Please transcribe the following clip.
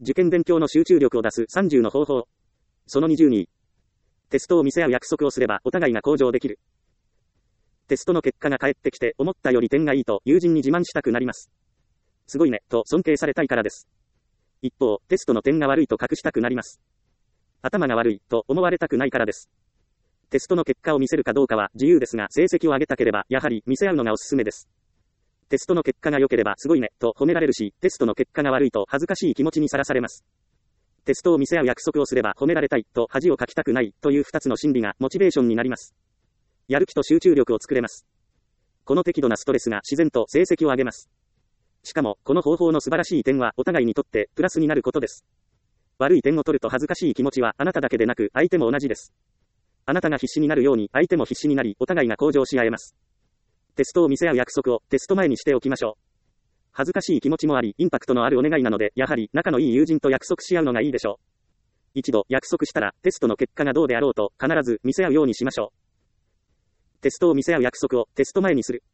受験勉強の集中力を出す30の方法。その22。テストを見せ合う約束をすればお互いが向上できる。テストの結果が返ってきて思ったより点がいいと友人に自慢したくなります。すごいね、と尊敬されたいからです。一方、テストの点が悪いと隠したくなります。頭が悪いと思われたくないからです。テストの結果を見せるかどうかは自由ですが、成績を上げたければやはり見せ合うのがおすすめです。テストの結果が良ければすごいねと褒められるし、テストの結果が悪いと恥ずかしい気持ちにさらされます。テストを見せ合う約束をすれば褒められたいと恥をかきたくないという2つの心理がモチベーションになります。やる気と集中力を作れます。この適度なストレスが自然と成績を上げます。しかも、この方法の素晴らしい点はお互いにとってプラスになることです。悪い点を取ると恥ずかしい気持ちはあなただけでなく相手も同じです。あなたが必死になるように相手も必死になりお互いが向上し合えます。テストを見せ合う約束をテスト前にしておきましょう。恥ずかしい気持ちもありインパクトのあるお願いなのでやはり仲のいい友人と約束し合うのがいいでしょう。一度約束したらテストの結果がどうであろうと必ず見せ合うようにしましょう。テストを見せ合う約束をテスト前にする。